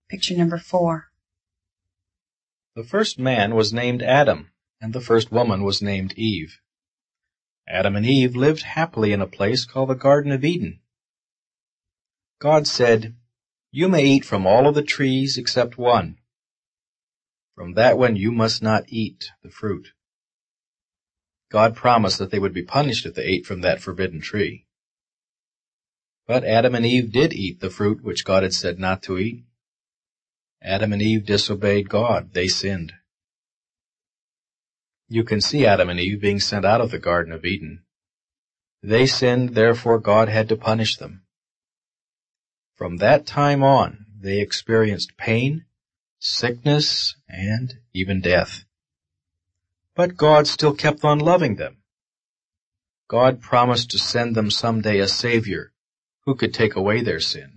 Picture number 4. The first man was named Adam, and the first woman was named Eve. Adam and Eve lived happily in a place called the Garden of Eden. God said, "You may eat from all of the trees except one. From that one you must not eat the fruit." God promised that they would be punished if they ate from that forbidden tree. But Adam and Eve did eat the fruit which God had said not to eat. Adam and Eve disobeyed God. They sinned. You can see Adam and Eve being sent out of the Garden of Eden. They sinned, therefore God had to punish them. From that time on, they experienced pain, sickness, and even death. But God still kept on loving them. God promised to send them someday a Savior who could take away their sin.